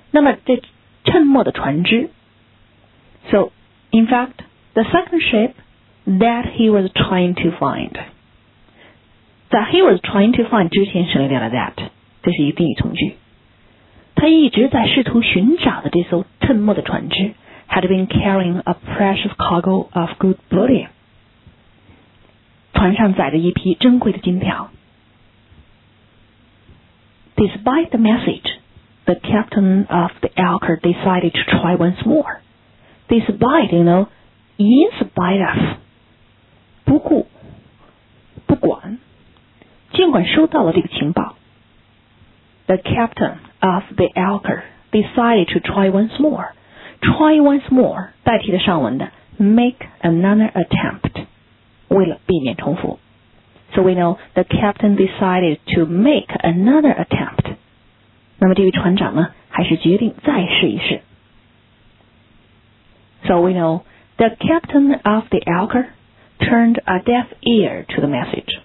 那么这沉没的船只 So, in fact, the second ship that he was trying to find. That he was trying to find 之前省略掉了 that， 这是一个定语从句。他一直在试图寻找的这艘沉没的船只 had been carrying a precious cargo of good bullion. 船上载着一批珍贵的金条。Despite the message, the captain of the Alker decided to try once more. Despite, in spite of, 不顾、不管，尽管收到了这个情报 The captain of the Alker decided to try once more. Try once more 代替了上文的 make another attempt 为了避免重复 So we know the captain decided to make another attempt 那么这位船长呢还是决定再试一试 So we know the captain of the Alker turned a deaf ear to the message.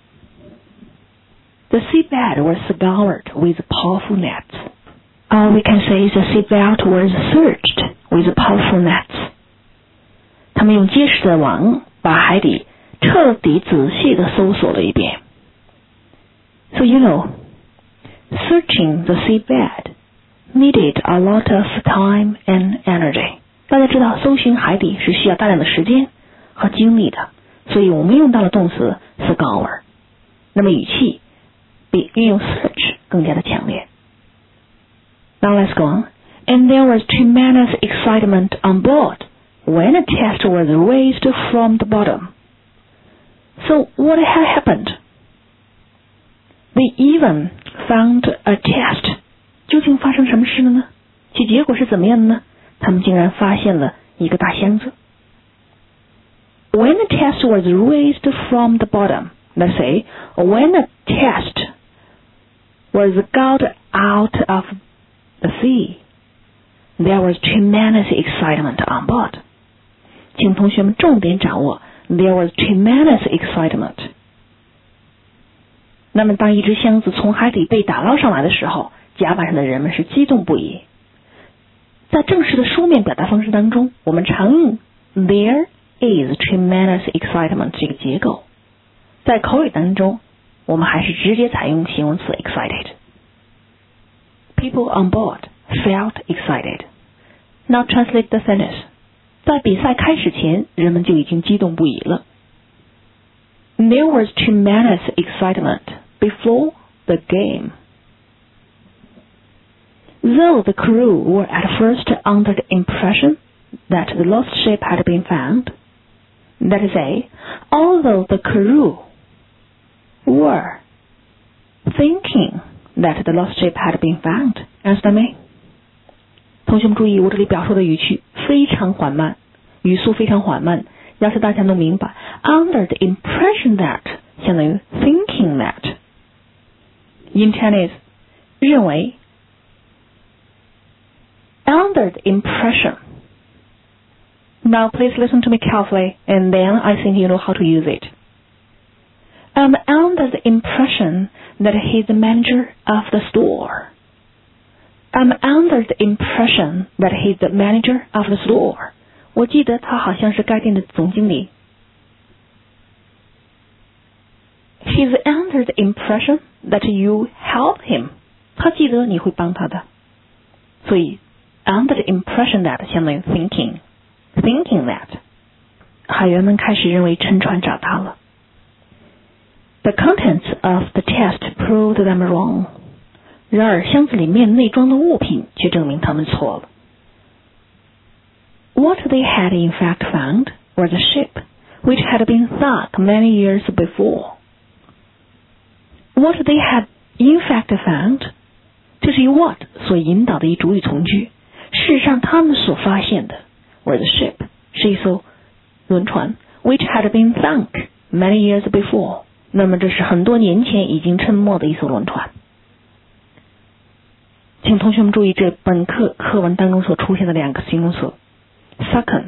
The seabed was scoured with powerful nets. Or we can say the seabed was searched with powerful nets. 他们用结实的网把海底彻底仔细地搜索了一遍。So searching the seabed needed a lot of time and energy. 大家知道搜寻海底是需要大量的时间和精力的，所以我们用到了动词 scour。那么语气比运用 search 更加的强烈。Now let's go on. And there was tremendous excitement on board when a test was raised from the bottom. So what had happened? They even found a test. 究竟发生什么事了呢？其结果是怎么样的呢？他们竟然发现了一个大箱子。When the test was raised from the bottom, let's say, when the test was got out of the sea, there was tremendous excitement on board. 请同学们重点掌握 there was tremendous excitement. 那么当一只箱子从海底被打捞上来的时候，甲板上的人们是激动不已。在正式的书面表达方式当中，我们常用 there is tremendous excitement 这个结构。在口语当中，我们还是直接采用形容词 excited. People on board felt excited. Now translate the sentence. 在比赛开始前，人们就已经激动不已了。There was tremendous excitement before the game. Though the crew were at first under the impression that the lost ship had been found, that is to say, although the crew were thinking that the lost ship had been found, understand me? 同学们注意，我这里表述的语气非常缓慢，语速非常缓慢，要是大家能明白 under the impression that 相当于 thinking that in Chinese 认为 under the impression. Now please listen to me carefully and then I think you know how to use it. I'm under the impression that he's the manager of the store. I'm under the impression that he's the manager of the store. 我记得他好像是该店的总经理。He's under the impression that you help him. 他记得你会帮他的。所以 under the impression that 相当于 thinking that. 海员们开始认为沉船找到了。The contents of the test proved them wrong. 然而箱子里面内装的物品却证明他们错了。What they had in fact found was a ship which had been sunk many years before. What they had in fact found 这是由 what 所引导的一主语从句。事实上他们所发现的 was a ship 是一艘轮船 which had been sunk many years before. 那么这是很多年前已经沉没的一艘轮船。请同学们注意这本课课文当中所出现的两个形容词 sunk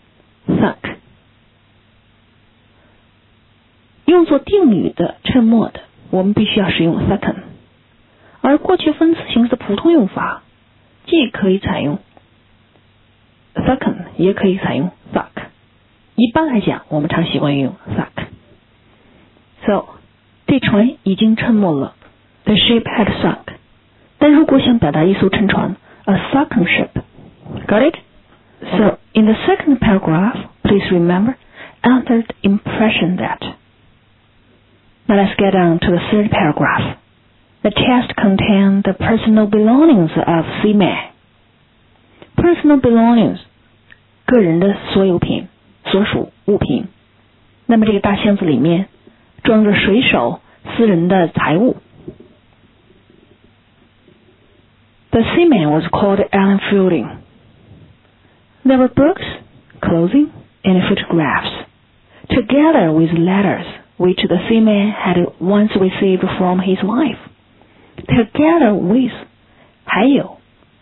用作定语的沉没的我们必须要使用 sunk 而过去分词形式的普通用法既可以采用 thucken 也可以采用 thuck， 一般来讲我们常习惯用 thuck。 So 这船已经沉没了， The ship had sunk。 但如果想表达一艘沉船， a sunken ship。 Got it? So in the second paragraph, please remember answered impression that. Now let's get on to the third paragraph. The chest contained the personal belongings of seamen. Personal belongings 个人的所有品，所属物品。那么这个大箱子里面装着水手私人的财物。The seaman was called Alan Fielding. There were books, clothing, and photographs, together with letters which the seaman had once received from his wife. Together with 还有，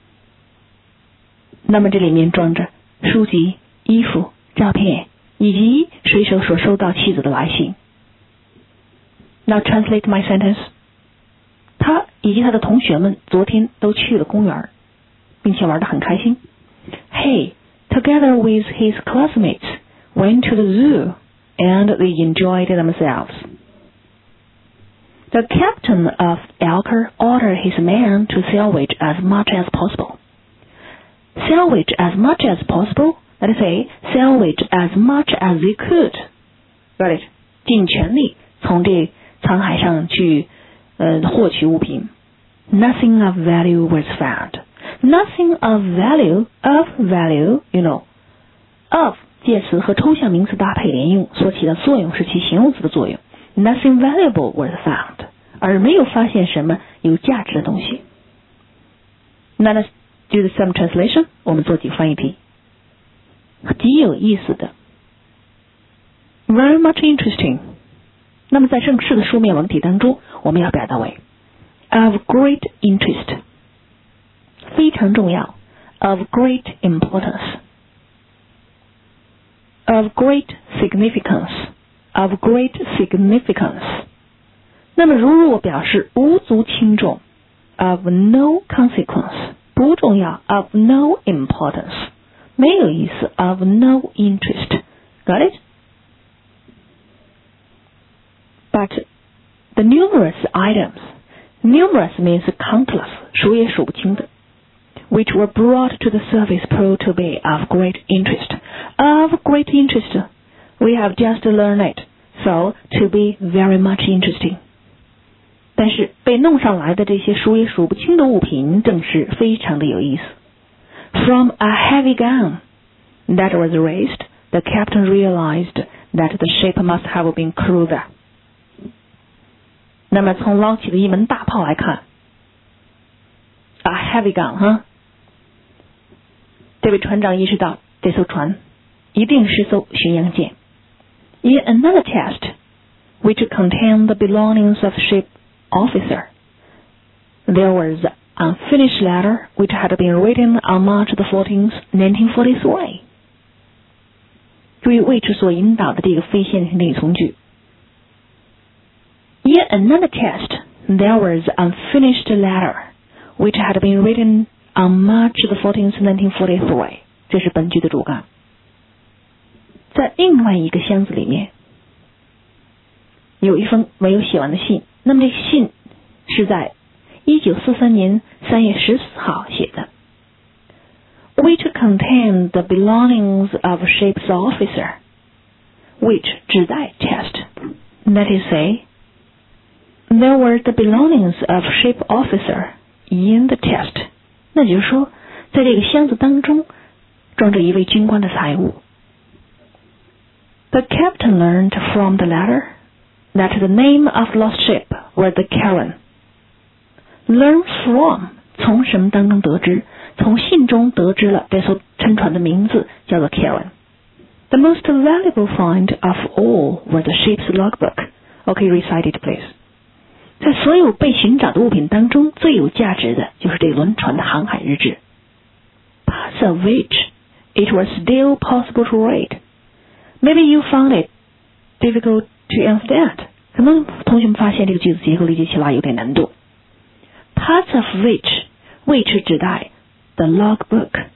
那么这里面装着书籍、衣服、照片以及水手所收到妻子的来信。Now translate my sentence. 他以及他的同学们昨天都去了公园，并且玩得很开心。He, together with his classmates, went to the zoo and they enjoyed themselves. The captain of Elker ordered his men to salvage as much as possible. Salvage as much as possible, that is say, salvage as much as they could. Got it? 尽全力从这沧海上去获取物品。Nothing of value was found. Nothing of value, you know. Of 介词和抽象名词搭配连用所起的作用是其形容词的作用。Nothing valuable was found. 而没有发现什么有价值的东西。Now let's do the sum translation. 我们做几个翻译题。极有意思的。Very much interesting. 那么在正式的书面文体当中，我们要表达为 of great interest， 非常重要 of great importance， of great significance， of great significance。 那么如若表示无足轻重 of no consequence， 不重要 of no importance， 没有意思 of no interest。 Got it? But the numerous items, numerous means countless, 数也数不清的 which were brought to the surface proved to be of great interest. Of great interest, we have just learned it, so to be very much interesting. 但是被弄上来的这些数也数不清的物品正是非常的有意思。From a heavy gun that was raised, the captain realized that the ship must have been cruiser. 那么从捞起的一门大炮来看 ，a heavy gun 哈，这位船长意识到这艘船一定是艘巡洋舰。In another chest, which contained the belongings of ship officer, there was an unfinished letter which had been written on March the 14th, 1943. 注意位置所引导的这个非线性定语从句。In another chest, there was an unfinished letter, which had been written on March the 14th, 1943. 这是本句的主干。在另外一个箱子里面，有一封没有写完的信。那么这个信是在1943年3月14号写的。Which contained the belongings of ship's officer, which 指代 chest. That is say, there were the belongings of ship officer in the chest. 那就是说，在这个箱子当中装着一位军官的财物。The captain learned from the letter that the name of the lost ship was the Karen. Learn from 从什么当中得知？从信中得知了这艘沉船的名字叫做 Karen. The most valuable find of all was the ship's logbook. Okay, recite it, please. 在所有被寻找的物品当中，最有价值的就是这轮船的航海日志。Parts of which it was still possible to read. Maybe you found it difficult to understand. 可能同学们发现这个句子结构理解起来有点难度。Parts of which 指代 the logbook.